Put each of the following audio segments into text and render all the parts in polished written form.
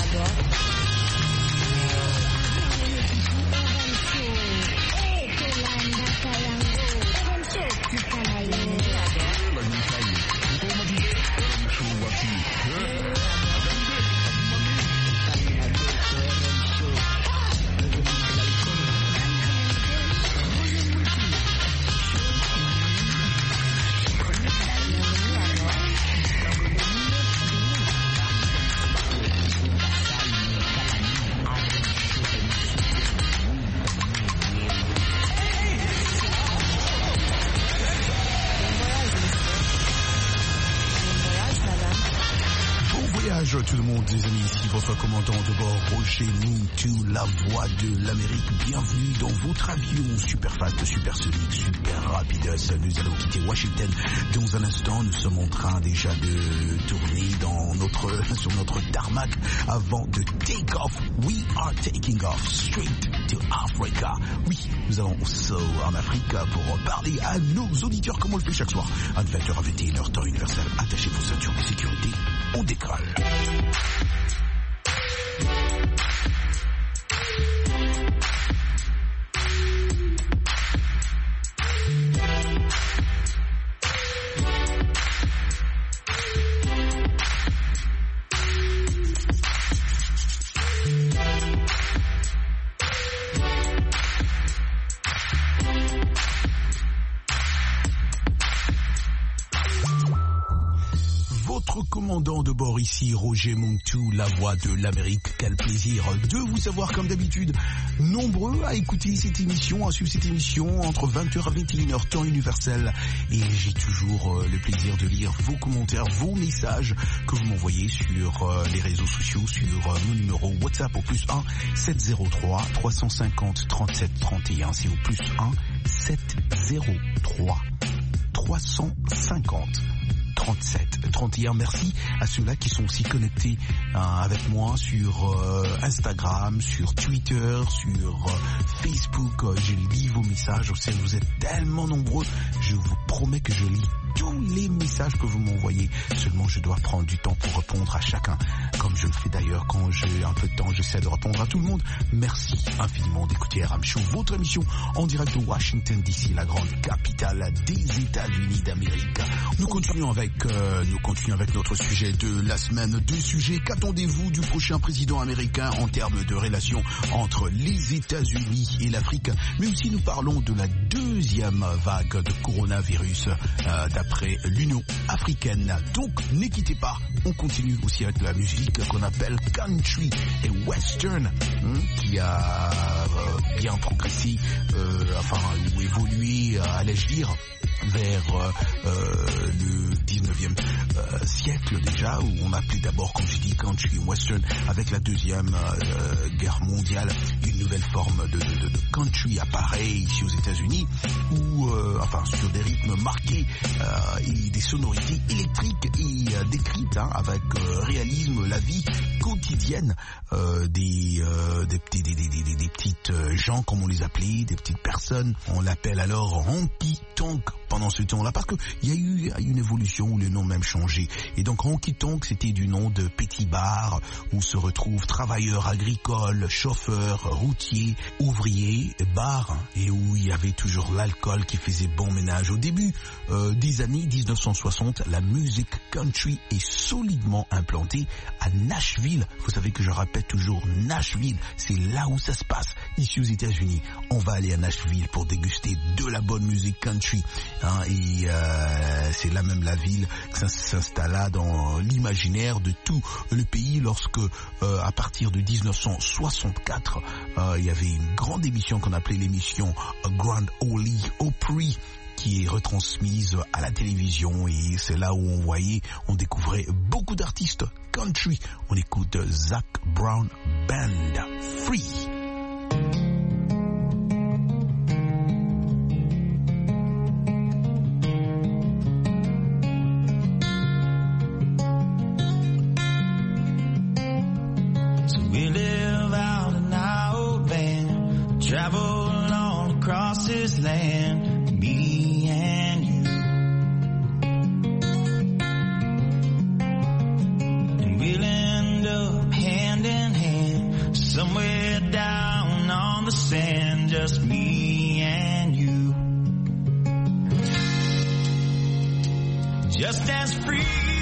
Tout le monde, les amis, ici votre commandant de bord, Roger Moutou, la voix de l'Amérique. Bienvenue dans votre avion super fast, super sonique, super rapide. Nous allons quitter Washington dans un instant. Nous sommes en train déjà de tourner sur notre tarmac avant de take off. We are taking off straight to Africa. Oui, nous allons en Afrique pour parler à nos auditeurs comme on le fait chaque soir. À 20h à 21h, temps universel. Attachez vos ceintures de sécurité. On décolle. Commandant de bord ici, Roger Moutou, la voix de l'Amérique. Quel plaisir de vous avoir comme d'habitude nombreux à écouter cette émission, à suivre cette émission entre 20h à 21h, temps universel. Et j'ai toujours le plaisir de lire vos commentaires, vos messages que vous m'envoyez sur les réseaux sociaux, sur mon numéro WhatsApp au +1 703 350 37 31. C'est au +1 703 350 37 31. Merci à ceux-là qui sont aussi connectés avec moi sur Instagram, sur Twitter, sur Facebook. Je lis vos messages. Vous êtes tellement nombreux. Je vous promets que je lis tous les messages que vous m'envoyez. Seulement, je dois prendre du temps pour répondre à chacun. Comme je le fais d'ailleurs quand j'ai un peu de temps, j'essaie de répondre à tout le monde. Merci infiniment d'écouter RM Show, votre émission en direct de Washington DC, la grande capitale des États-Unis d'Amérique. Nous continuons avec notre sujet de la semaine. Deux sujets. Qu'attendez-vous du prochain président américain en termes de relations entre les États-Unis et l'Afrique? Mais aussi nous parlons de la deuxième vague de coronavirus d'après l'Union africaine. Donc ne quittez pas. On continue aussi avec la musique qu'on appelle country et western, qui a bien progressé, ou évolué, allais-je dire, vers le 19e siècle déjà, où on appelait d'abord, comme je dis, country western. Avec la deuxième guerre mondiale, une nouvelle forme de country apparaît ici aux États-Unis, où sur des rythmes marqués et des sonorités électriques et décrites avec réalisme la vie quotidienne des petites gens, comme on les appelait, des petites personnes. On l'appelle alors honky tonk pendant ce temps-là, parce qu'il y a eu une évolution où le nom même changé. Et donc honky tonk, c'était du nom de petit bar où se retrouvent travailleurs agricoles, chauffeurs, routiers, ouvriers, bars, et où il y avait toujours l'alcool qui faisait bon ménage. Au début des années 1960, la musique country est solidement implantée à Nashville. Vous savez que je répète toujours Nashville, c'est là où ça se passe, ici aux États-Unis. On va aller à Nashville pour déguster de la bonne musique country. Et c'est là même la ville que ça s'installa dans l'imaginaire de tout le pays lorsque, à partir de 1964, il y avait une grande émission qu'on appelait l'émission Grand Ole Opry, qui est retransmise à la télévision, et c'est là où on découvrait beaucoup d'artistes country. On écoute Zac Brown Band, Free. Travel all across this land, me and you. And we'll end up hand in just as free.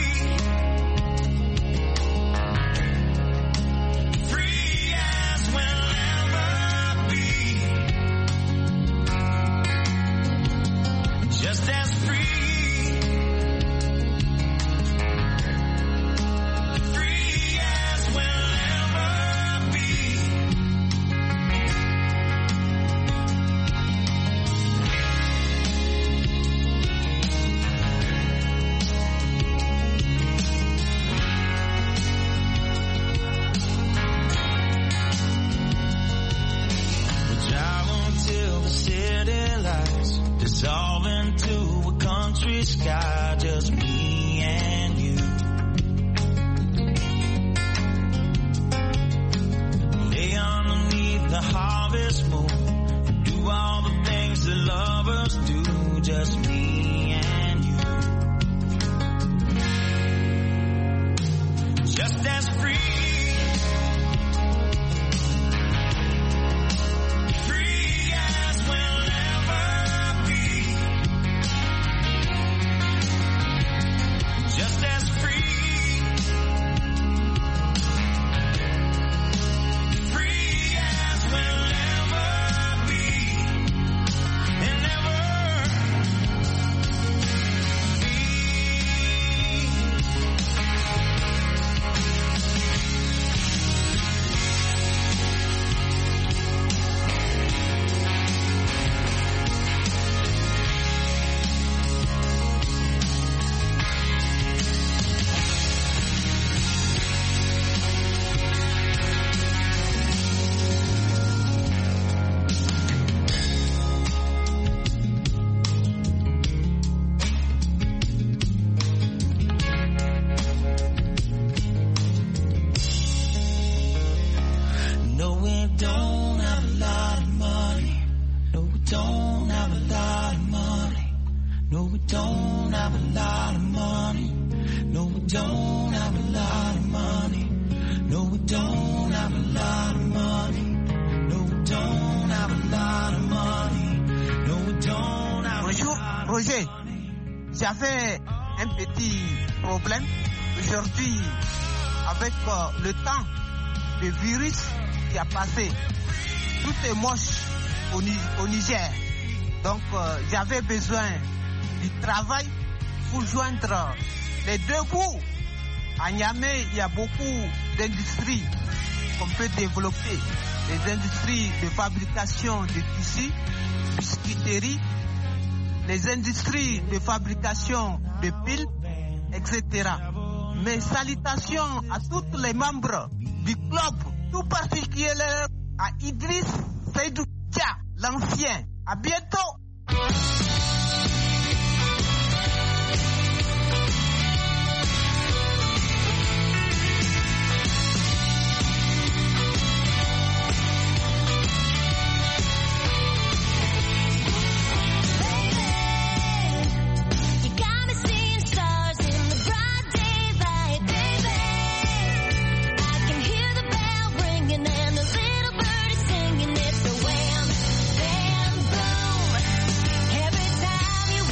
Just as free, free as we'll ever be. We drive until the city lights dissolve into a country sky, just me and you. Lay underneath the harvest moon and do all the things that lovers do, just me and you. Just as free. Roger, j'avais un petit problème aujourd'hui avec le temps, le virus qui a passé. Tout est moche au Niger. Donc j'avais besoin du travail pour joindre les deux bouts. À Niamey, il y a beaucoup d'industries qu'on peut développer. Les industries de fabrication de tissus, biscuiterie, les industries de fabrication de piles, etc. Mes salutations à tous les membres du club, tout particulièrement à Idriss Seydou Dia, l'ancien. À bientôt! Every time you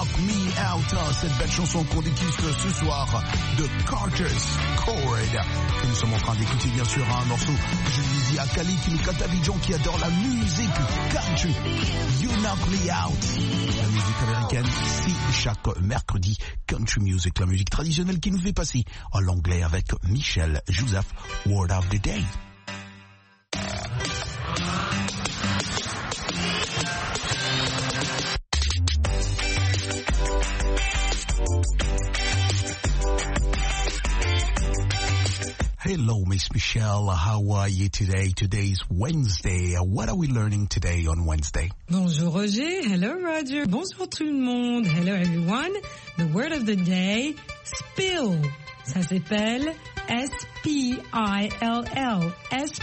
Knock Me Out, cette belle chanson qu'on déguste ce soir de Carter's Chord, que nous sommes en train d'écouter bien sûr un morceau que je lui dis à Kali qui nous cante Abidjan, qui adore la musique country. You Knock Me Out, la musique américaine, c'est chaque mercredi. Country music, la musique traditionnelle qui nous fait passer à l'anglais avec Michel Joseph, Word of the Day. Hello, Miss Michelle. How are you today? Today's Wednesday. What are we learning today on Wednesday? Bonjour Roger. Hello Roger. Bonjour tout le monde. Hello everyone. The word of the day, spill. Ça s'appelle S-P-I-L-L.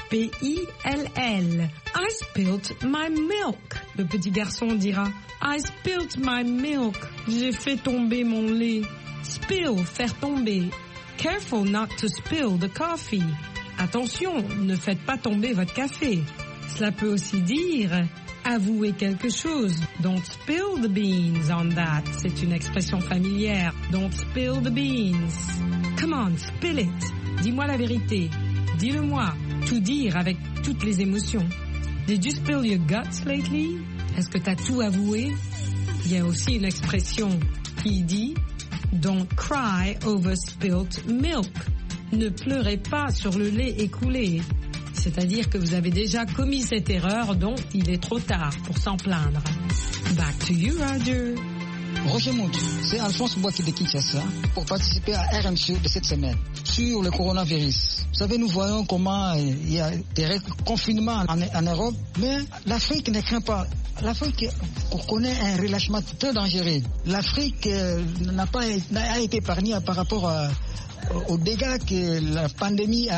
S-P-I-L-L. I spilt my milk. Le petit garçon dira, I spilt my milk. J'ai fait tomber mon lait. Spill, faire tomber. Careful not to spill the coffee. Attention, ne faites pas tomber votre café. Cela peut aussi dire avouer quelque chose. Don't spill the beans on that. C'est une expression familière. Don't spill the beans. Come on, spill it. Dis-moi la vérité. Dis-le-moi. Tout dire avec toutes les émotions. Did you spill your guts lately? Est-ce que t'as tout avoué? Il y a aussi une expression qui dit Don't cry over spilt milk. Ne pleurez pas sur le lait écoulé. C'est-à-dire que vous avez déjà commis cette erreur, donc il est trop tard pour s'en plaindre. Back to you, Roger. Roger Mout, c'est Alphonse Boaki de Kinshasa pour participer à RMC de cette semaine sur le coronavirus. Vous savez, nous voyons comment il y a des confinements en Europe, mais l'Afrique ne craint pas. L'Afrique connaît un relâchement très dangereux. L'Afrique n'a été épargnée par rapport aux dégâts que la pandémie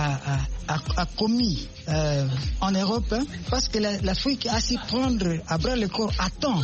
a commis en Europe, hein, parce que l'Afrique a su prendre à bras le corps à temps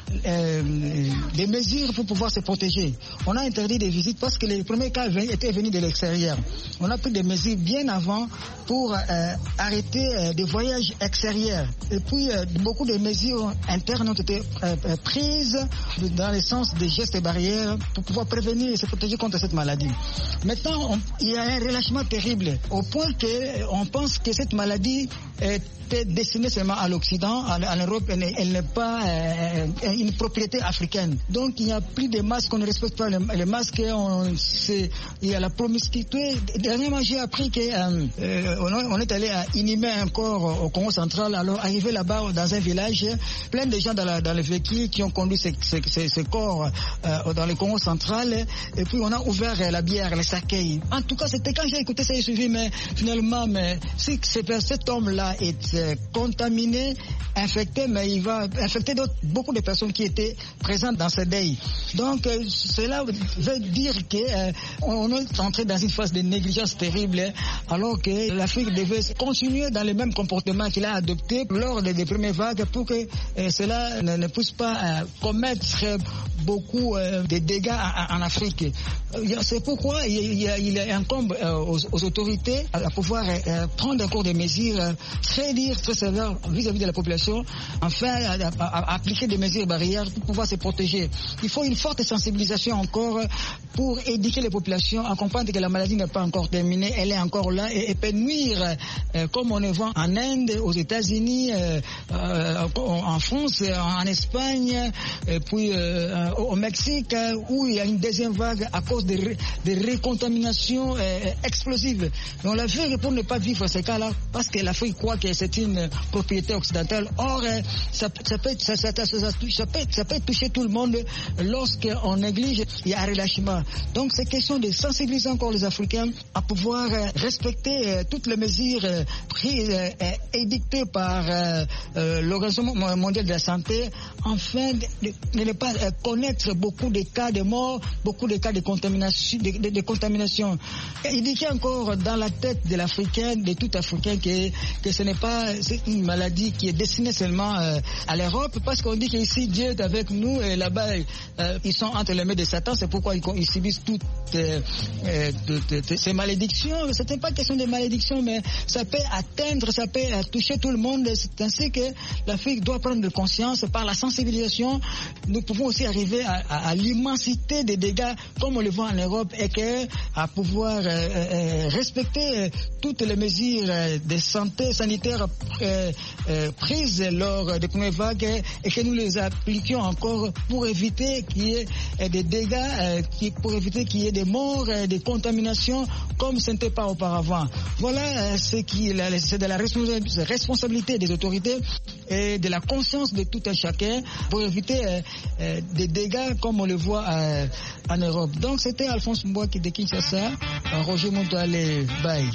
des mesures pour pouvoir se protéger. On a interdit des visites parce que les premiers cas étaient venus de l'extérieur. On a pris des mesures bien avant pour arrêter des voyages extérieurs. Et puis beaucoup de mesures internes ont été prises dans le sens des gestes barrières pour pouvoir prévenir et se protéger contre cette maladie. Maintenant, il y a un relâchement terrible au point qu'on pense que cette maladie était destinée seulement à l'Occident, en Europe, elle n'est pas une propriété africaine. Donc il n'y a plus de masques, on ne respecte pas les masques, il y a la promiscuité. Dernièrement, j'ai appris qu'on est allé à inhumer un corps au Congo central. Alors arrivé là-bas dans un village, plein de gens dans le véhicule qui ont conduit ces corps dans le Congo central, et puis on a ouvert la bière, les saké. En tout cas, c'était quand j'ai écouté ça, j'ai suivi, mais finalement, si cet homme-là est contaminé, infecté, mais il va infecter beaucoup de personnes qui étaient présentes dans ce deuil. Donc cela veut dire qu'on est entré dans une phase de négligence terrible, alors que l'Afrique devait continuer dans le même comportement qu'il a adopté lors des premières vagues pour que cela ne puisse pas commettre beaucoup de dégâts en Afrique. C'est pourquoi il incombe aux autorités à pouvoir prendre encore des mesures très dures, très sévères vis-à-vis de la population, enfin à appliquer des mesures barrières pour pouvoir se protéger. Il faut une forte sensibilisation encore pour éduquer les populations à comprendre que la maladie n'est pas encore terminée, elle est encore là et peut nuire, comme on le voit en Inde, aux États-Unis, en France, en Espagne, et puis au Mexique, où il y a une deuxième vague à cause des recontaminations explosives. Et on l'a vu pour ne pas vivre ces cas-là, parce que l'Afrique croit que c'est une propriété occidentale. Or, ça peut toucher tout le monde lorsqu'on néglige, il y a un relâchement. Donc, c'est question de sensibiliser encore les Africains à pouvoir respecter toutes les mesures prises et dictées par l'Organisation mondiale de la santé, afin de ne pas connaître beaucoup de cas de mort, beaucoup de cas de contamination. Indiquer encore dans la tête de l'Africain, de tout Africain, que ce n'est pas une maladie qui est destinée seulement à l'Europe, parce qu'on dit qu'ici Dieu est avec nous et là-bas là-bas, ils sont entre les mains de Satan, c'est pourquoi ils subissent toutes ces malédictions. Ce n'est pas question de malédiction, mais ça peut atteindre, ça peut toucher tout le monde. C'est ainsi que l'Afrique doit prendre conscience. Par la sensibilisation, nous pouvons aussi arriver à l'immensité des dégâts, comme on le voit en Europe, et à pouvoir respecter toutes les mesures de santé sanitaire prises lors des premières vagues et que nous les appliquions encore pour éviter qu'il y ait des dégâts, pour éviter qu'il y ait des morts, des contaminations comme ce n'était pas auparavant. Voilà c'est de la responsabilité des autorités et de la conscience de tout un chacun pour éviter des dégâts comme on le voit en Europe. Donc c'était Alphonse Mbouaki de Kinshasa, Roger Montale, bye.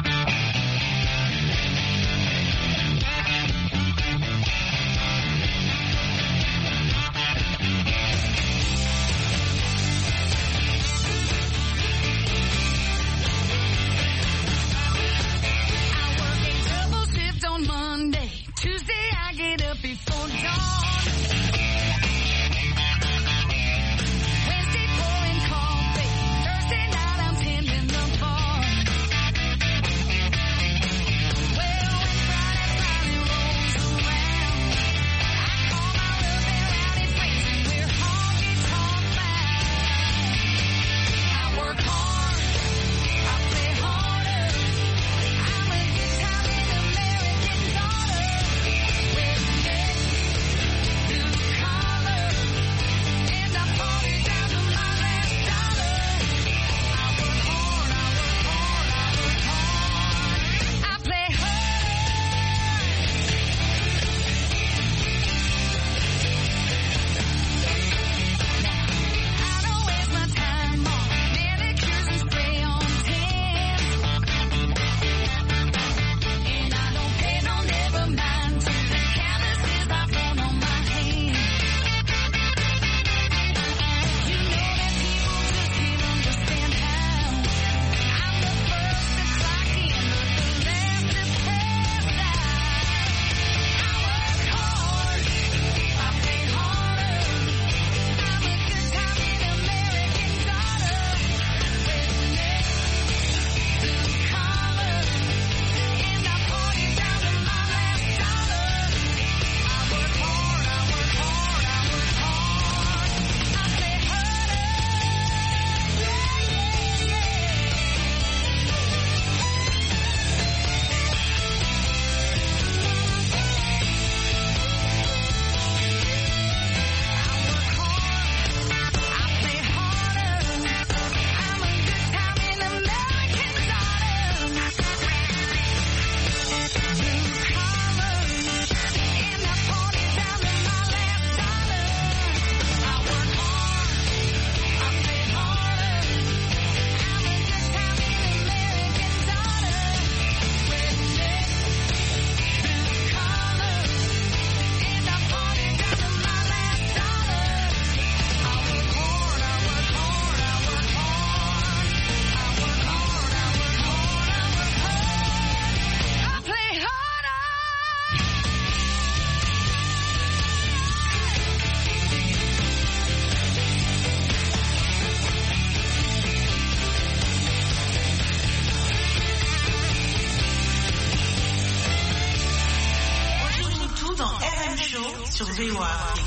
sur VOA.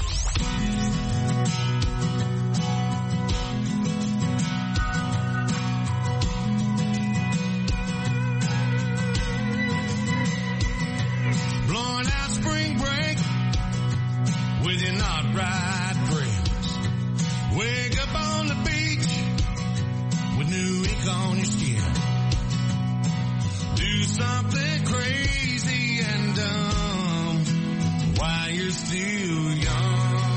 Blowing out spring break with your not right friends. Wake up on the beach with new ink on your skin. Do something crazy and dumb while you're still young.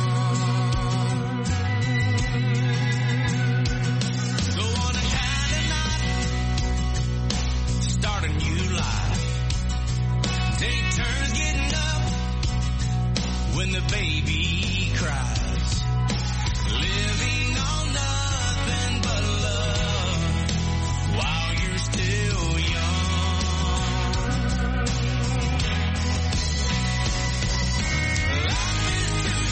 Go on a kind of night, start a new life. Take turns getting up when the baby cries. Living on nothing but love while you're still young. Life is too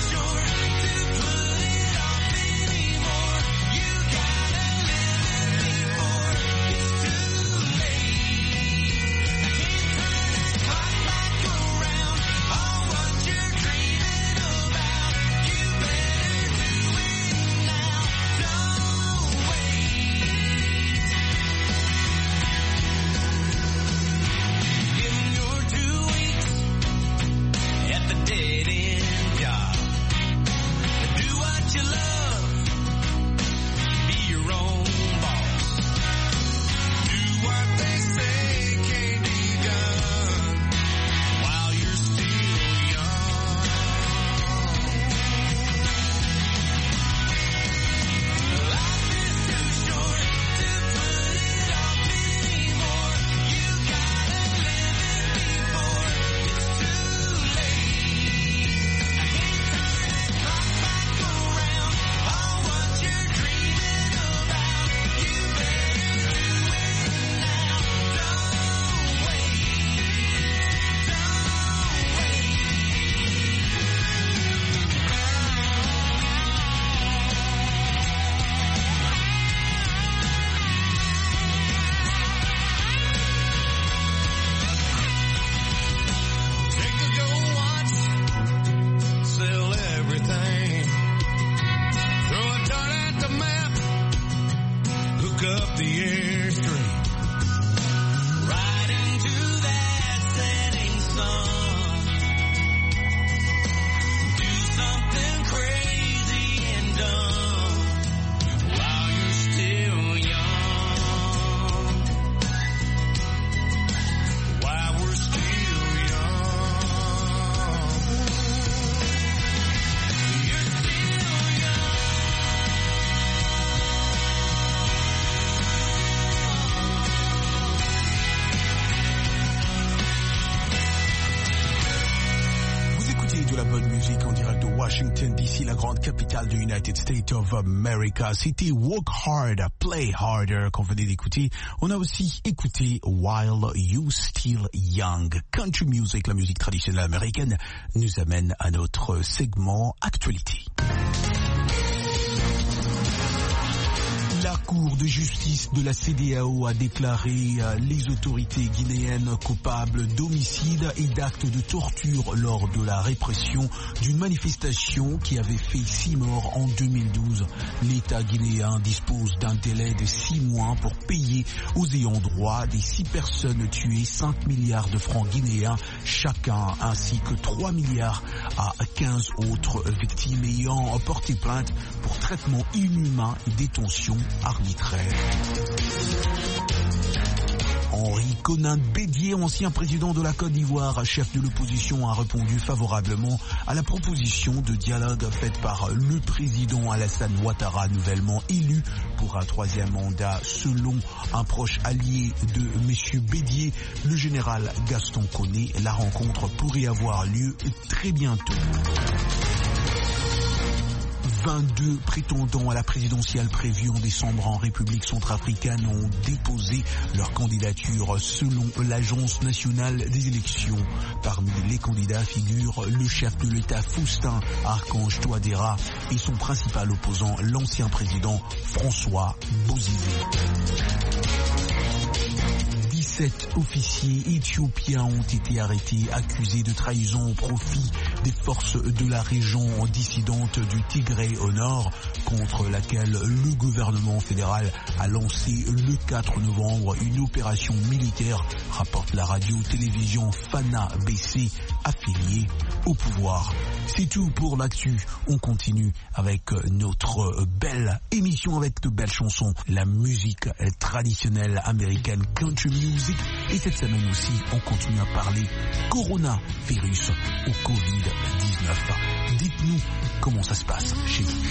up the airstream, right into that setting sun. Do something crazy and dumb while you're still young. While we're still young. You're still young. Vous écoutez de la bonne musique en direct de Washington DC, la grande capitale du United States of America. C'était Work Hard, Play Harder qu'on venait d'écouter. On a aussi écouté While You Still Young. Country music, la musique traditionnelle américaine, nous amène à notre segment Actualité. La Cour de justice de la CEDEAO a déclaré les autorités guinéennes coupables d'homicide et d'actes de torture lors de la répression d'une manifestation qui avait fait 6 morts en 2012. L'État guinéen dispose d'un délai de 6 mois pour payer aux ayants droit des 6 personnes tuées 5 milliards de francs guinéens chacun, ainsi que 3 milliards à 15 autres victimes ayant porté plainte pour traitement inhumain et détention arbitraire. Henri Konan Bédié, ancien président de la Côte d'Ivoire, chef de l'opposition, a répondu favorablement à la proposition de dialogue faite par le président Alassane Ouattara, nouvellement élu pour un 3e mandat. Selon un proche allié de M. Bédié, le général Gaston Koné, la rencontre pourrait avoir lieu très bientôt. 22 prétendants à la présidentielle prévue en décembre en République centrafricaine ont déposé leur candidature selon l'Agence nationale des élections. Parmi les candidats figurent le chef de l'État Faustin Archange Touadéra et son principal opposant, l'ancien président François Bozizé. 17 officiers éthiopiens ont été arrêtés, accusés de trahison au profit des forces de la région dissidente du Tigré au nord, contre laquelle le gouvernement fédéral a lancé le 4 novembre une opération militaire, rapporte la radio-télévision Fana BC, affiliée au pouvoir. C'est tout pour l'actu. On continue avec notre belle émission avec de belles chansons, la musique traditionnelle américaine, country music. Et cette semaine aussi, on continue à parler coronavirus ou Covid-19. Dites-nous comment ça se passe chez vous.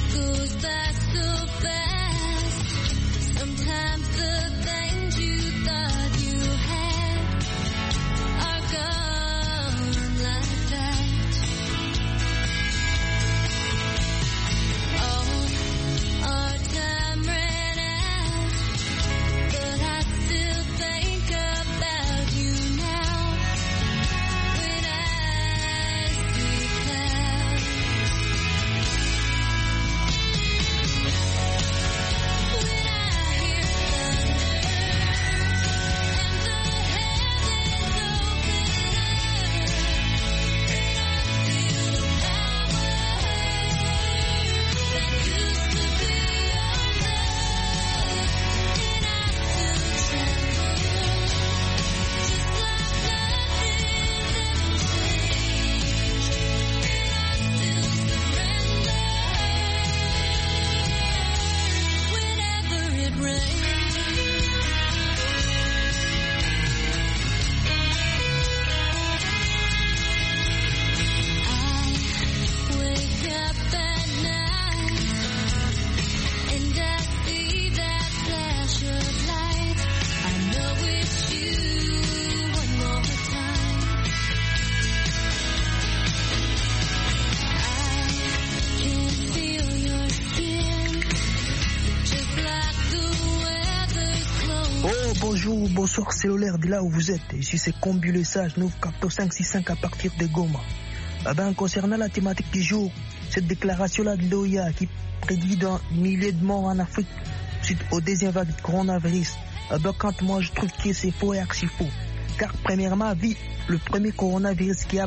Bonjour, bonsoir, c'est Lolaire de là où vous êtes. Ici c'est Combule Sage, 94565 à partir de Goma. Concernant la thématique du jour, cette déclaration-là de l'OIA qui prédit d'un millier de morts en Afrique suite au deuxième vague de coronavirus, quand moi je trouve que c'est faux et archi faux. Car premièrement, vu le premier coronavirus qui a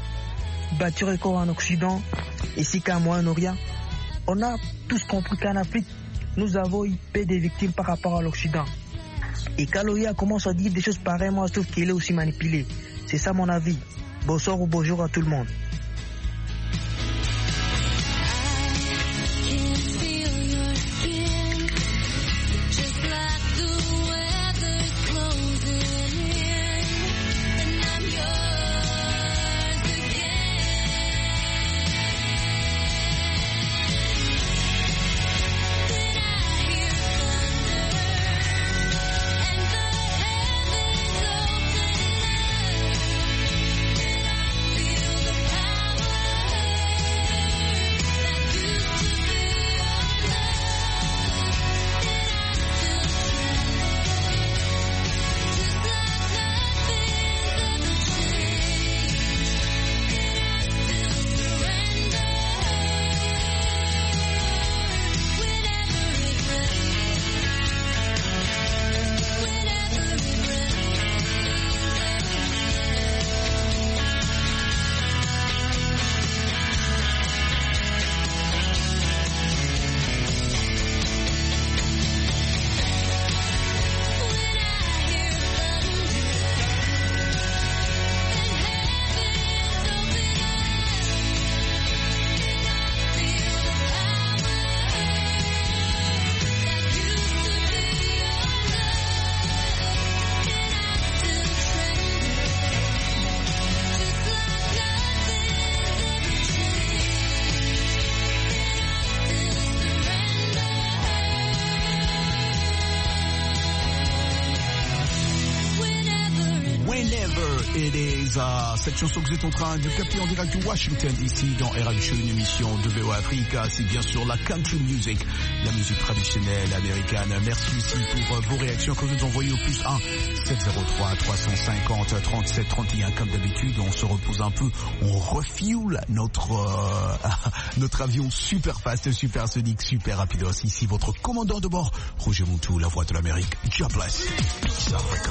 battu record en Occident, ici qu'à Moyen-Orient, on a tous compris qu'en Afrique, nous avons eu peu de victimes par rapport à l'Occident. Et quand l'OIA commence à dire des choses pareilles, moi je trouve qu'il est aussi manipulé. C'est ça mon avis. Bonsoir ou bonjour à tout le monde. It is cette chanson que vous êtes en train de capter en direct de Washington DC dans RM Show, une émission de VOA Africa. C'est bien sûr la country music, la musique traditionnelle américaine. Merci aussi pour vos réactions que vous nous envoyez au plus 1 703 350 37 31. Comme d'habitude, on se repose un peu, on refuel notre avion super fast, super sonique, super rapidos. Ici votre commandant de bord, Roger Montou, la voix de l'Amérique. God bless. Peace Africa.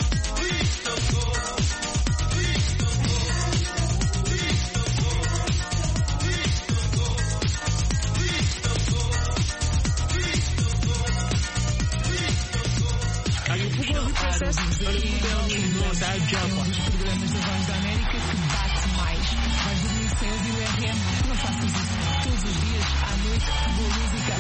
Um dos programas da Voz da América que bate mais. Vais dormir sem ouvir o RM? Não faças isso. Todos os dias, à noite, boa música.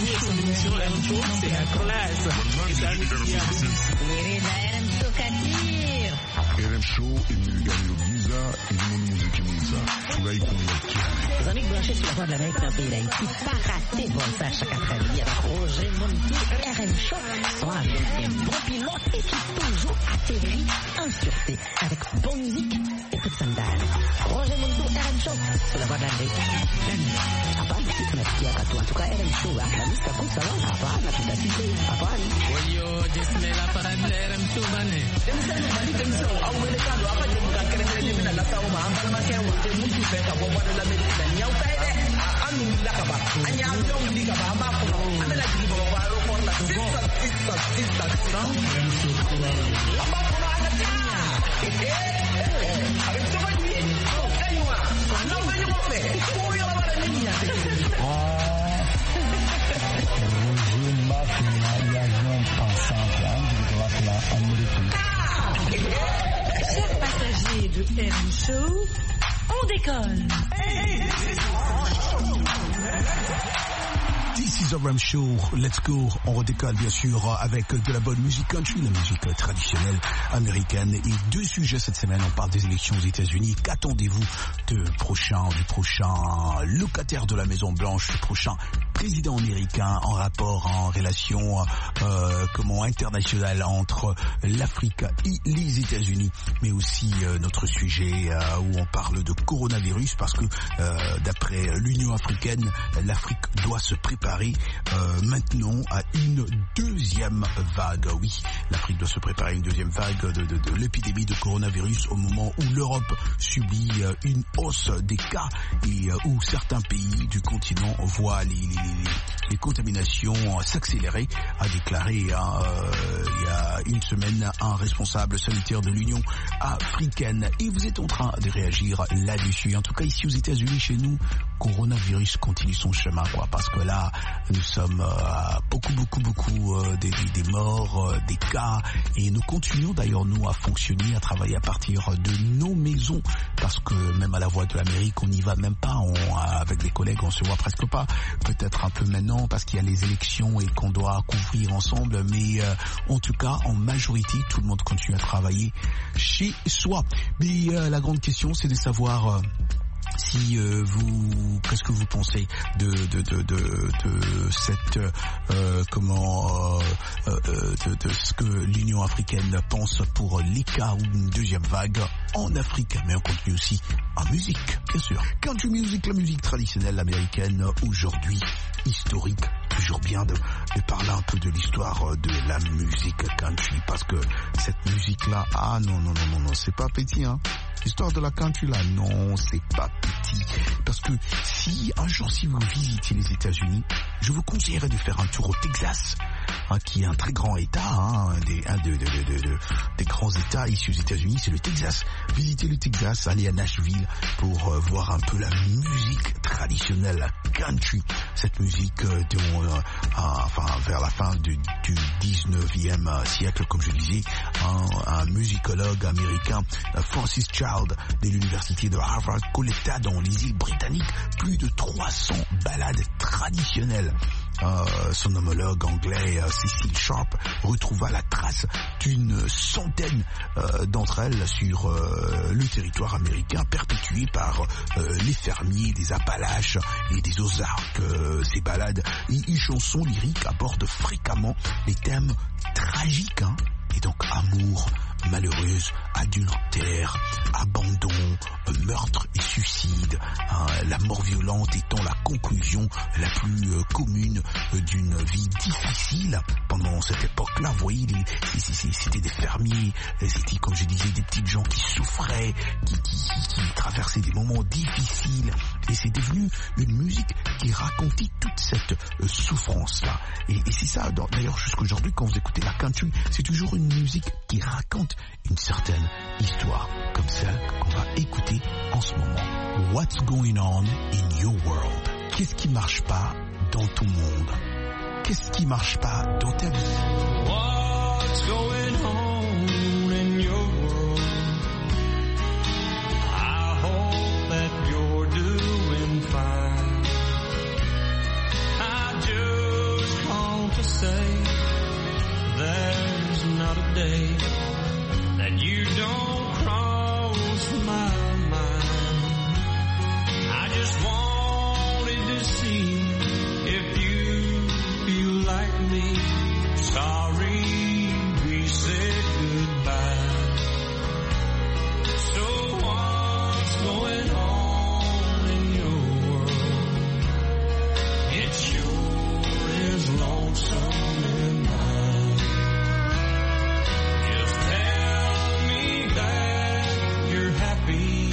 RM Show imeliganiuliza ilimonimuzikimuliza tunaikumiakia. Les amis branchés sur la Voix de l'Amérique dans le pays d'Haïti, pas rater bon ça chaque après-midi avec Roger Montou, RM Show, sont avec un bon pilote et qui toujours atterrit en sûreté avec bonne musique et peu de sandales. Roger Montou, RM Show, sur la Voix de l'Amérique. Hapana, si tunasikia katu. En tout cas, RM Show, la mista kusa la hapana, tutasikia. Hapana. Oyo, jesme la parade de RM Show, bane. Chers passagers de RM Show, on décolle. This is RM Show, let's go. On redécolle bien sûr avec de la bonne musique country, la musique traditionnelle américaine. Et deux sujets cette semaine, on parle des élections aux États-Unis. Qu'attendez-vous du prochain locataire de la Maison Blanche, du prochain président américain en rapport, en relation internationale entre l'Afrique et les États-Unis, mais aussi notre sujet où on parle de coronavirus parce que d'après l'Union africaine, l'Afrique doit se préparer maintenant à une deuxième vague. Oui, l'Afrique doit se préparer à une deuxième vague de l'épidémie de coronavirus au moment où l'Europe subit une hausse des cas et où certains pays du continent voient les contaminations s'accéléraient, a déclaré il y a une semaine un responsable sanitaire de l'Union africaine. Et vous êtes en train de réagir là-dessus. En tout cas, ici aux États-Unis, chez nous, coronavirus continue son chemin, quoi, parce que là, nous sommes à beaucoup des morts, des cas, et nous continuons d'ailleurs, nous, à fonctionner, à travailler à partir de nos maisons, parce que même à la Voix de l'Amérique, on n'y va même pas, avec des collègues, on se voit presque pas, peut-être un peu maintenant, parce qu'il y a les élections et qu'on doit couvrir ensemble, mais en tout cas, en majorité, tout le monde continue à travailler chez soi. Mais la grande question, c'est de savoir... si qu'est-ce que vous pensez de cette de ce que l'Union africaine pense pour les cas ou une deuxième vague en Afrique, mais on continue aussi en musique, bien sûr. Country music, la musique traditionnelle américaine aujourd'hui, historique. Toujours bien de parler un peu de l'histoire de la musique country, parce que cette musique-là, non, c'est pas petit, hein. L'histoire de la country, là, non, c'est pas petit. Parce que si vous visitez les États-Unis, je vous conseillerais de faire un tour au Texas, hein, qui est un très grand État, hein, des grands États ici aux États-Unis, c'est le Texas. Visitez le Texas, allez à Nashville pour voir un peu la musique traditionnelle country. Cette musique vers la fin du 19e siècle, comme je disais, un musicologue américain, Francis Child, de l'université de Harvard, collecta dans les îles britanniques plus de 300 ballades traditionnelles. Son homologue anglais, Cecil Sharp, retrouva la trace d'une centaine d'entre elles sur le territoire américain, perpétuées par les fermiers des Appalaches et des Ozarks. Ces ballades et chansons lyriques abordent fréquemment les thèmes tragiques, hein, et donc amour, malheureuse, adultère, abandon, meurtre et suicide, hein, la mort violente étant la conclusion la plus commune d'une vie difficile pendant cette époque-là. Vous voyez, c'était des fermiers, c'était, comme je disais, des petites gens qui souffraient, qui traversaient des moments difficiles, et c'est devenu une musique qui racontait toute cette souffrance-là. Et c'est ça, d'ailleurs, jusqu'aujourd'hui, quand vous écoutez la country, c'est toujours une musique qui raconte une certaine histoire, comme celle qu'on va écouter en ce moment. What's going on in your world? Qu'est-ce qui marche pas dans ton monde? Qu'est-ce qui marche pas dans ta vie? What's going on in your world? I hope that you're doing fine. I just want to say there's not a day that you don't cross my mind. I just wanted to see if you feel like me. Sorry we said goodbye. So what's going on in your world? It sure is lonesome in mine. Just tell me that you're happy,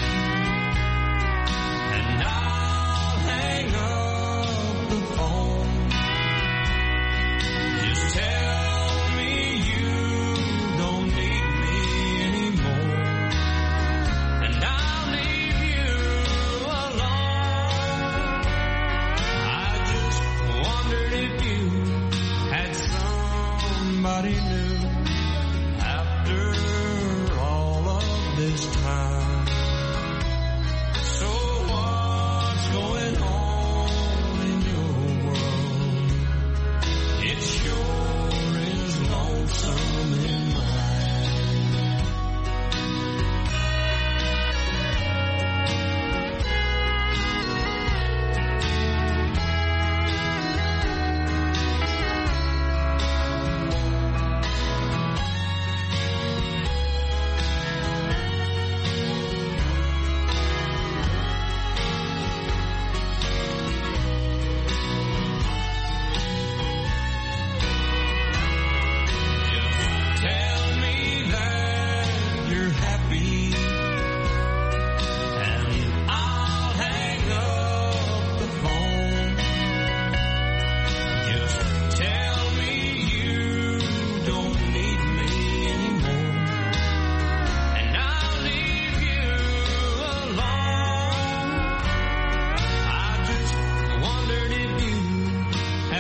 and I'll hang up the phone. Just tell me you don't need me anymore, and I'll leave you alone. I just wondered if you had somebody new after all of this time. So what's going on in your world? It sure is lonesome in mine.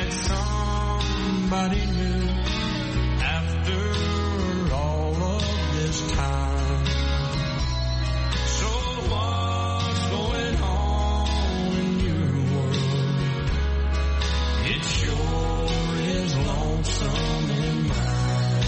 like somebody new after all of this time. So what's going on in your world? It sure is lonesome in mine.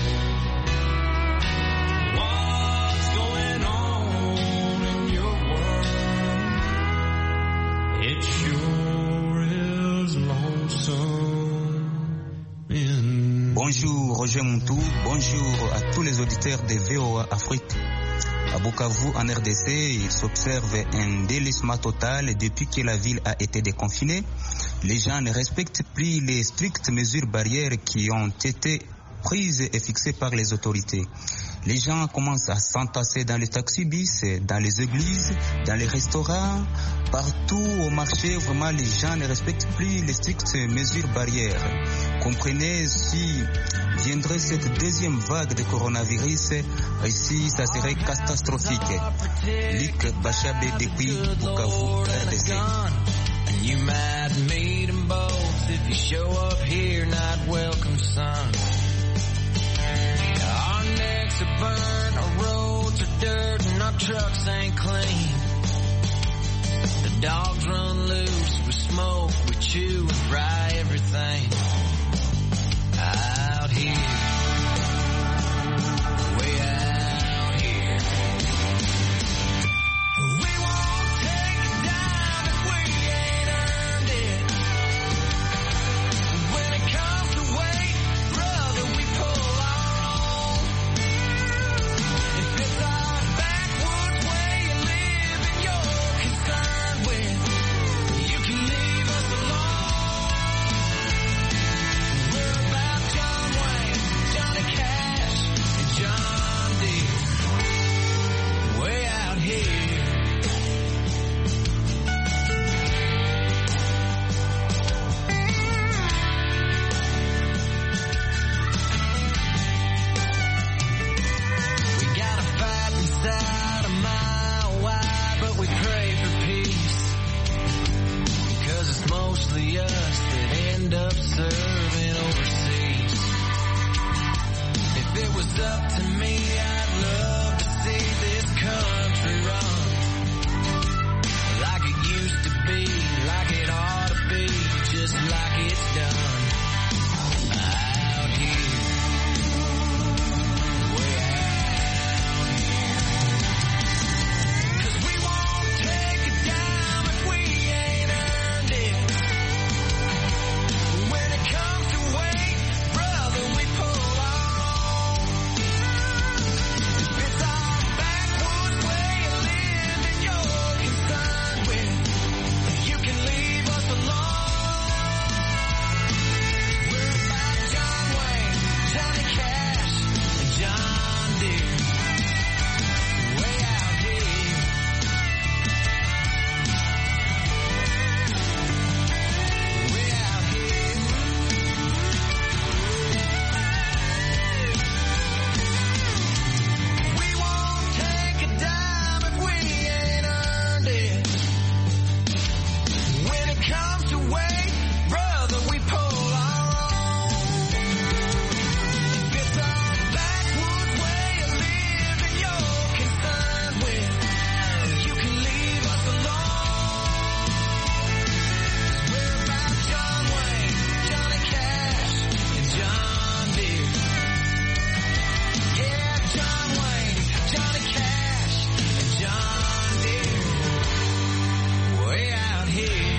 What's going on in your world? It sure is lonesome in mine. Bonjour Roger Montou, bonjour à tous les auditeurs de VOA Afrique. À Bukavu, en RDC, il s'observe un délissement total depuis que la ville a été déconfinée. Les gens ne respectent plus les strictes mesures barrières qui ont été prises et fixées par les autorités. Les gens commencent à s'entasser dans les taxis-bis, dans les églises, dans les restaurants, partout au marché. Vraiment, les gens ne respectent plus les strictes mesures barrières. Comprenez, si viendrait cette deuxième vague de coronavirus, ici, ça serait catastrophique. Luc Bachabé depuis Bukavu, RDC. You might meet them both if you show up here, not welcome, son. Our necks are burned, our roads are dirt, and our trucks ain't clean. The dogs run loose, we smoke, we chew and fry everything out here. Way out here. We won't take a dime if we ain't earned it. When it comes to weight, brother, we pull our own. If it's our backwoods way of living you're concerned with, you can leave us alone. We're about John Wayne, Johnny Cash, and John Deere. Way out here. We got a fight inside a mile wide, but we pray for peace. Because it's mostly us that end up serving overseas. If it was up to me, I'd love to see this country run like it used to be, like it ought to be, just like it's done out here. Way out here. 'Cause we won't take a dime if we ain't earned it. When it comes to weight, brother, we pull our own. If it's our backwoods way of living you're concerned with, you can leave us alone. We're about John Wayne, Johnny Cash, and John Deere. Way out here. Way out here. We won't take a dime if we ain't earned it. When it comes to weight, brother, we pull our own. If it's our backwoods way of living you're concerned with, you can leave us alone. We're about John Wayne, Johnny Cash, and John Deere. Yeah, John Wayne, Johnny Cash, and John Deere. Way out here.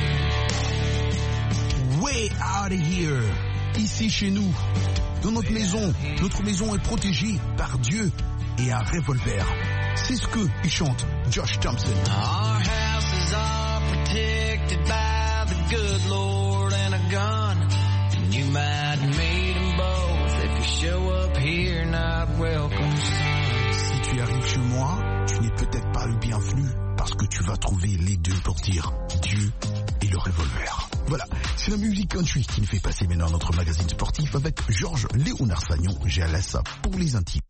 Way out of here. Ici chez nous, dans notre maison est protégée par Dieu et un revolver. C'est ce que il chante Josh Thompson. Our houses are protected by the good Lord and a gun. And you might meet them both if you show up here not welcome, son. Si tu arrives chez moi, tu n'es peut-être pas le bienvenu parce que tu vas trouver les deux pour dire Dieu et le revolver. Voilà, c'est la musique country qui nous fait passer maintenant notre magazine sportif avec Georges Léonard Sagnon, GLS pour les intimes.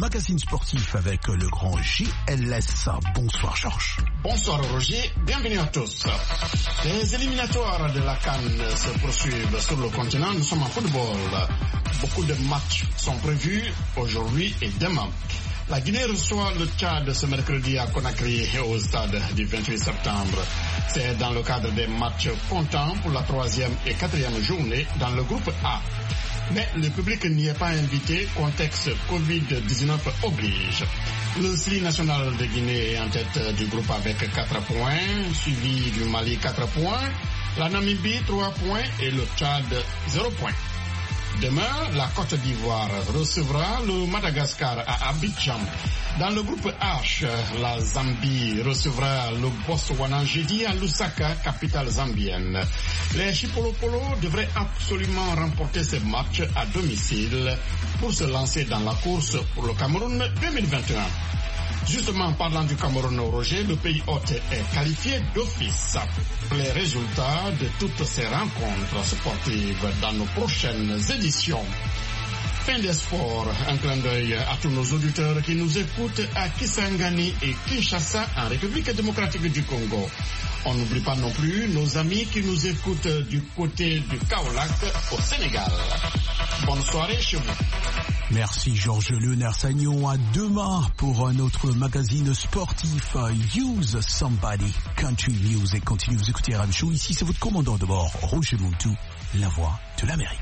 magazine sportif avec le grand JLS. Bonsoir Georges. Bonsoir Roger, bienvenue à tous. Les éliminatoires de la CAN se poursuivent sur le continent. Nous sommes en football. Beaucoup de matchs sont prévus aujourd'hui et demain. La Guinée reçoit le Tchad ce mercredi à Conakry au stade du 28 septembre. C'est dans le cadre des matchs comptants pour la 3e et 4e journée dans le groupe A. Mais le public n'y est pas invité, contexte Covid-19 oblige. Le CRI national de Guinée est en tête du groupe avec 4 points, suivi du Mali 4 points, la Namibie 3 points et le Tchad 0 points. Demain, la Côte d'Ivoire recevra le Madagascar à Abidjan. Dans le groupe H, la Zambie recevra le Botswana jeudi à Lusaka, capitale zambienne. Les Chipolopolo devraient absolument remporter ces matchs à domicile pour se lancer dans la course pour le Cameroun 2021. Justement, parlant du Cameroun, Roger, le pays hôte est qualifié d'office. Les résultats de toutes ces rencontres sportives dans nos prochaines éditions. Fin des sports, un clin d'œil à tous nos auditeurs qui nous écoutent à Kisangani et Kinshasa en République démocratique du Congo. On n'oublie pas non plus nos amis qui nous écoutent du côté du Kaolack au Sénégal. Bonne soirée chez vous. Merci Georges Léonard Sagnon. À demain pour un autre magazine sportif. Use Somebody Country Music. Continuez vous écouter RM Show. Ici c'est votre commandant de bord, Roger Montou, la voix de l'Amérique.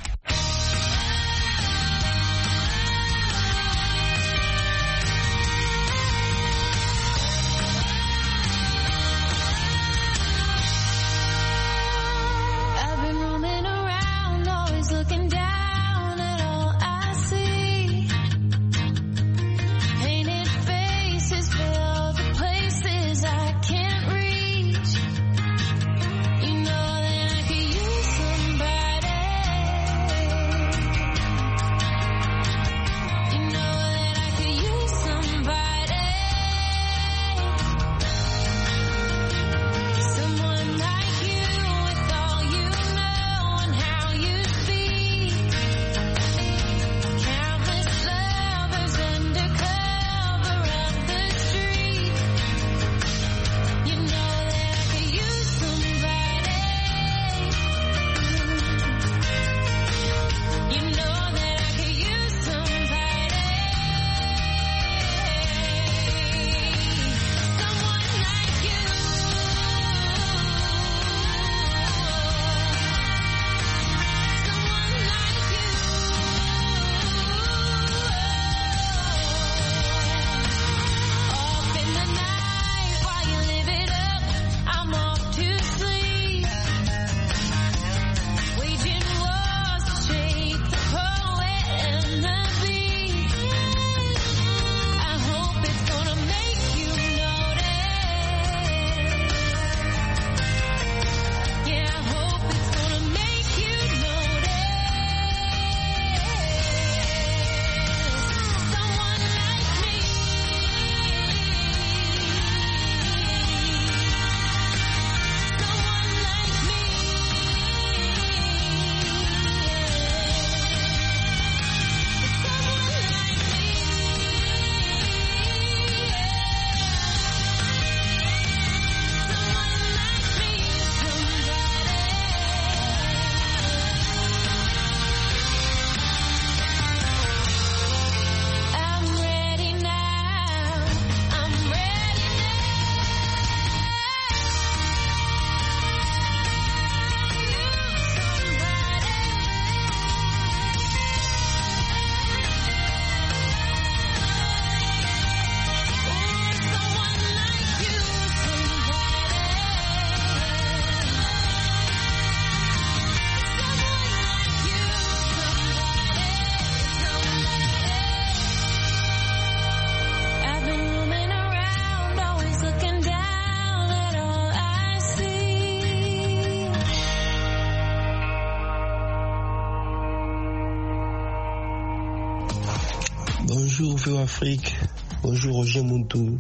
Bonjour Véo Afrique, bonjour Roger Montou,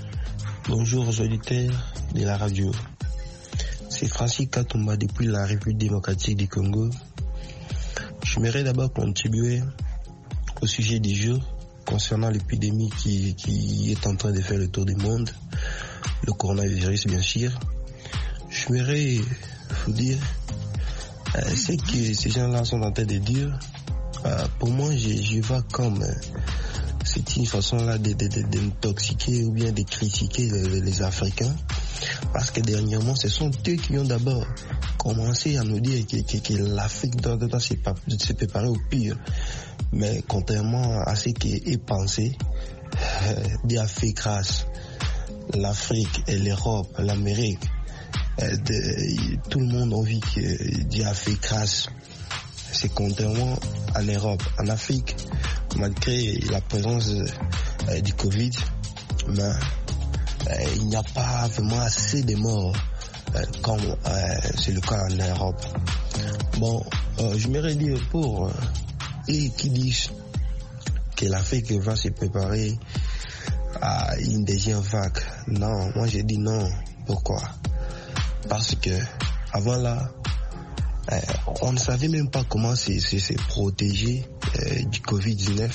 bonjour aux auditeurs de la radio. C'est Francis Katumba depuis la République démocratique du Congo. J'aimerais d'abord contribuer au sujet du jour concernant l'épidémie qui est en train de faire le tour du monde, le coronavirus bien sûr, j'aimerais vous dire ce que ces gens-là sont en train de dire. Pour moi, je vois comme c'est une façon là d'intoxiquer ou bien de critiquer les Africains, parce que dernièrement, ce sont eux qui ont d'abord commencé à nous dire que l'Afrique doit se préparer au pire. Mais contrairement à ce qui est pensé, Dieu a fait grâce. L'Afrique et l'Europe, l'Amérique, tout le monde a envie que Dieu a fait grâce. C'est contrairement en Europe. En Afrique, malgré la présence du Covid, il n'y a pas vraiment assez de morts comme c'est le cas en Europe. Bon, je m'aimerais dire pour eux qui disent que l'Afrique va se préparer à une deuxième vague. Non, moi j'ai dit non. Pourquoi? Parce que avant là, on ne savait même pas comment se protéger du Covid-19.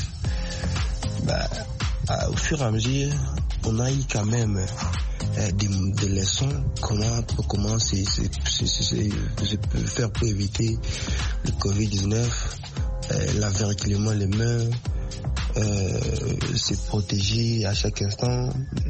Au fur et à mesure, on a eu quand même des leçons comment se faire pour éviter le Covid-19, laver régulièrement les mains, se protéger à chaque instant,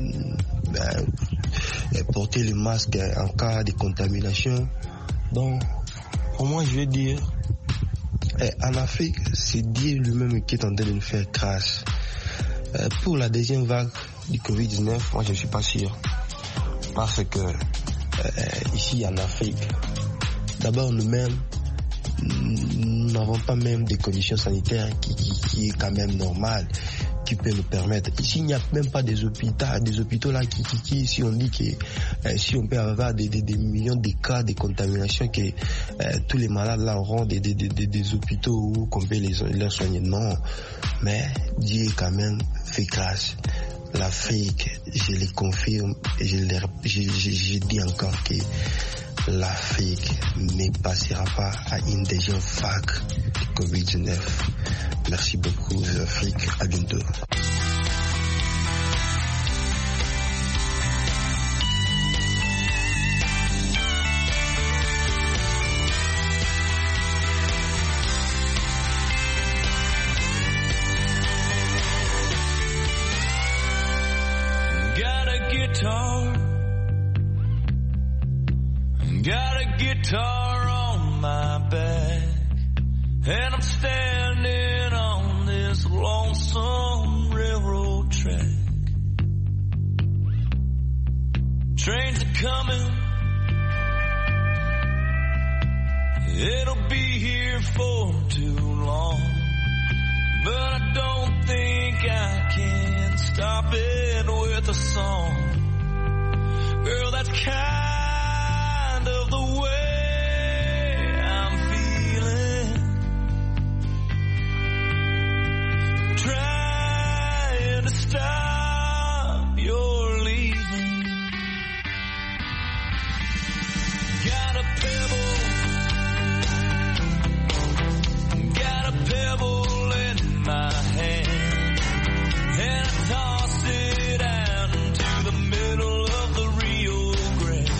porter le masque en cas de contamination. Donc, pour moi, je vais dire, en Afrique, c'est Dieu lui-même qui est en train de nous faire grâce. Pour la deuxième vague du Covid-19, moi, je ne suis pas sûr. Parce que ici en Afrique, d'abord nous-mêmes, nous n'avons pas même des conditions sanitaires qui est quand même normales, qui peut nous permettre. Ici, il n'y a même pas des hôpitaux là qui si on dit que si on peut avoir des millions de cas de contamination, que tous les malades là auront des hôpitaux où qu'on peut les soigner. Non, mais Dieu quand même fait grâce. L'Afrique, je le confirme et je dis encore que l'Afrique ne passera pas à une deuxième vague de Covid-19. Merci beaucoup, l'Afrique. À bientôt. Got a guitar on my back, and I'm standing on this lonesome railroad track. Trains are coming, it'll be here for too long, but I don't think I can stop it with a song. Girl, that's kind of the way I'm feeling, trying to stop your leaving. Got a pebble in my hand, and I toss it out into the middle of the Rio Grande.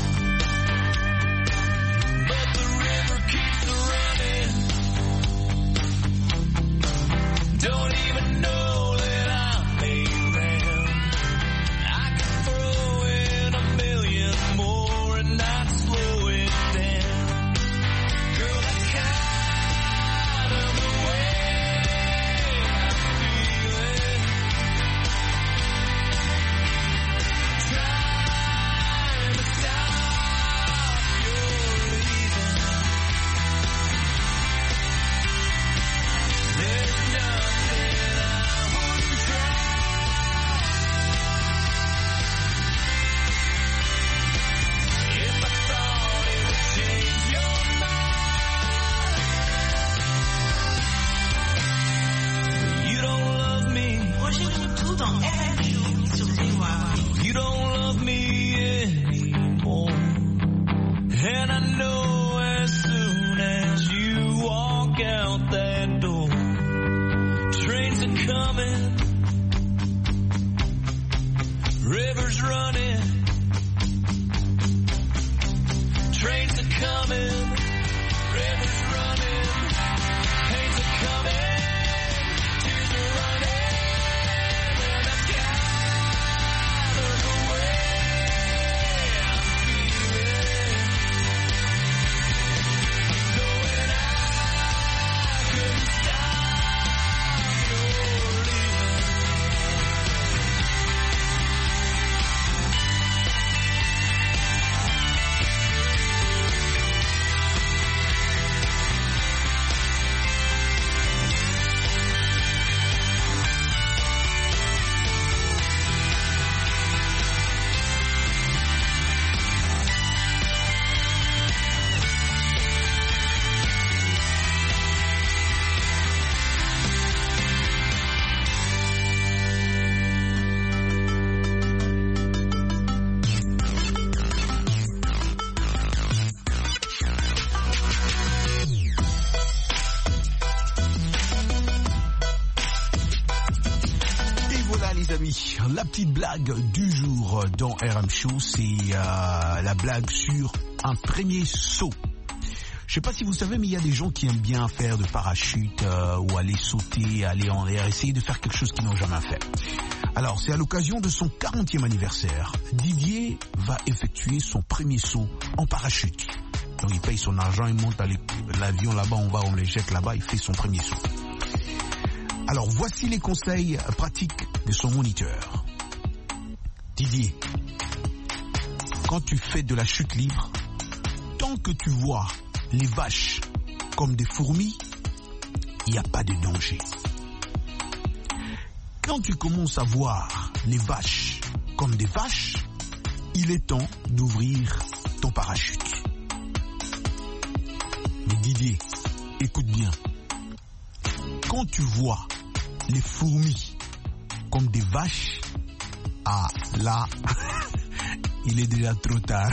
But the river keeps running, don't even know that I'm around. I can throw in a million more and not slow it down. Girl, that's kind of the way I'm feeling, trying to stop your leaving. There's nothing I wouldn't try. If I thought it would change your mind. You don't love me. You don't love me anymore. And I know as soon as you walk out that door, trains are coming, Rivers running, trains are coming, rivers running, trains are coming, tears are running, and I've gathered away, I'm feeling, knowing I couldn't stop your leaving. La petite blague du jour dans RM Show, c'est la blague sur un premier saut. Je sais pas si vous savez, mais il y a des gens qui aiment bien faire de parachute ou aller sauter, aller en l'air, essayer de faire quelque chose qu'ils n'ont jamais fait. Alors, c'est à l'occasion de son 40e anniversaire. Didier va effectuer son premier saut en parachute. Donc, il paye son argent, il monte à l'avion là-bas, on le jette là-bas, il fait son premier saut. Alors, voici les conseils pratiques de son moniteur. Didier, quand tu fais de la chute libre, tant que tu vois les vaches comme des fourmis, il n'y a pas de danger. Quand tu commences à voir les vaches comme des vaches, il est temps d'ouvrir ton parachute. Mais Didier, écoute bien. Quand tu vois les fourmis comme des vaches, ah là, il est déjà trop tard.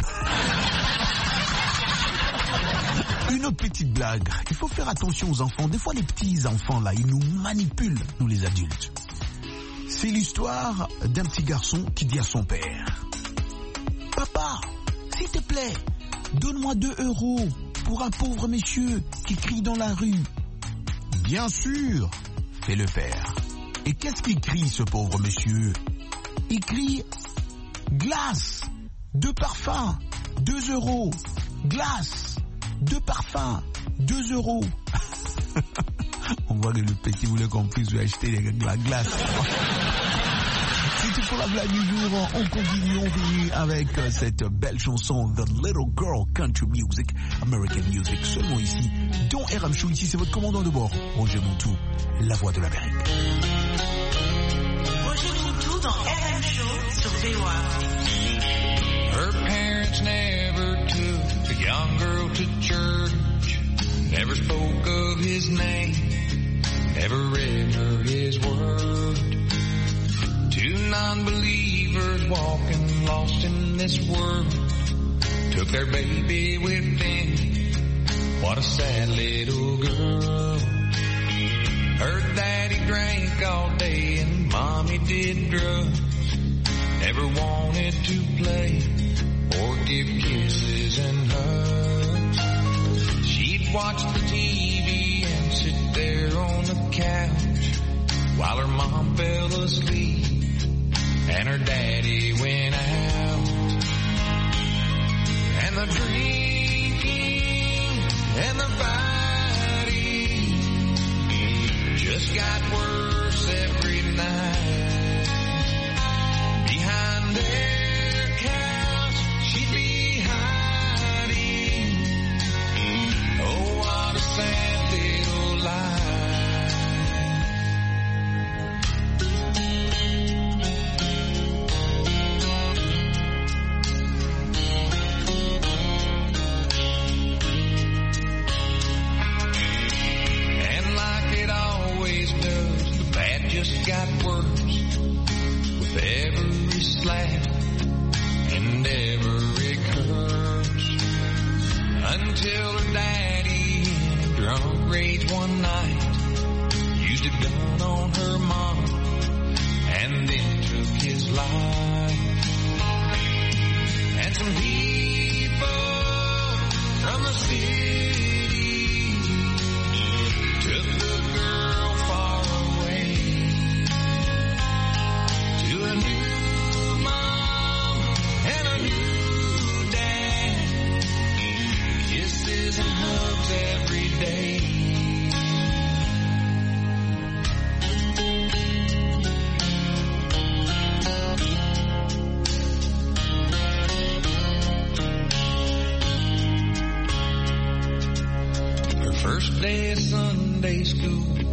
Une petite blague. Il faut faire attention aux enfants. Des fois, les petits enfants là, ils nous manipulent, nous les adultes. C'est l'histoire d'un petit garçon qui dit à son père: Papa, s'il te plaît, donne-moi 2 € pour un pauvre monsieur qui crie dans la rue. Bien sûr, fait le père. Et qu'est-ce qu'il crie, ce pauvre monsieur? Il crie glace, 2 parfums, 2 €. Glace, 2 parfums, 2 €. On voit que le petit voulait qu'on puisse lui acheter de la glace. C'est tout pour la blague du jour. On continue avec cette belle chanson The Little Girl Country Music, American Music, seulement ici, dans RM Show. Ici, c'est votre commandant de bord, Roger Montou, la voix de l'Amérique. Roger Montou dans RM Show sur VOA. Her parents never took the young girl to church, never spoke of his name, never read her his word. 2 non-believers walking lost in this world took their baby with them. What a sad little girl. Her daddy drank all day and mommy did drugs. Never wanted to play or give kisses and hugs. She'd watch the TV and sit there on the couch while her mom fell asleep and her daddy went out. And the drinking and the fighting just got worse every night. Behind their couch she'd be hiding. Oh, what a sad little life. Just got worse with every slap and every curse, until her daddy in a drunk rage one night used a gun on her mom and then took his life.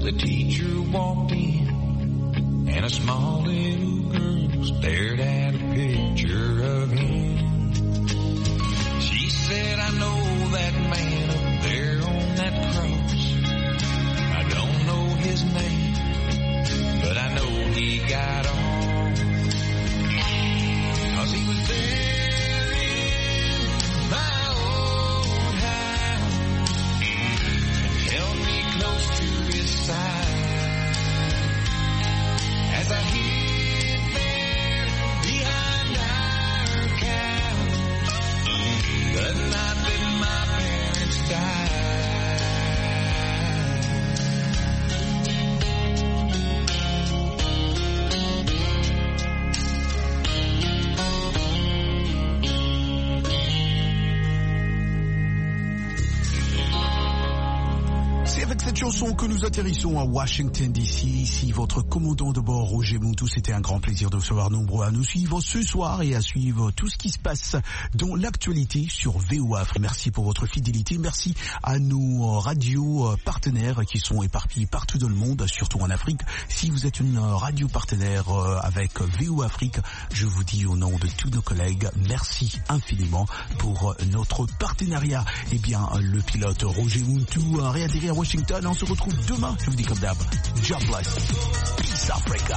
the teacher walked in, and a small little girl stared at a picture of him. She said, I know that man up there on that cross. I don't know his name, but I know he got off. 'Cause he was there in my old house and held me close to his side as I hid there behind our couch the night that my parents died. Avec cette chanson que nous atterrissons à Washington DC. Ici votre commandant de bord Roger Moutou. C'était un grand plaisir de recevoir nombreux à nous suivre ce soir et à suivre tout ce qui se passe dans l'actualité sur VOA Afrique. Merci pour votre fidélité. Merci à nos radios partenaires qui sont éparpillés partout dans le monde, surtout en Afrique. Si vous êtes une radio partenaire avec VOA Afrique, je vous dis au nom de tous nos collègues, merci infiniment pour notre partenariat. Eh bien, le pilote Roger Moutou a réatterri à Washington. On se retrouve demain, je vous dis comme d'hab. God bless. Peace Africa.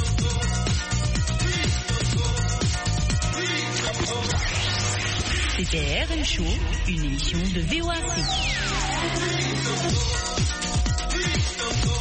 C'était RM Show, une émission de VOA Afrique.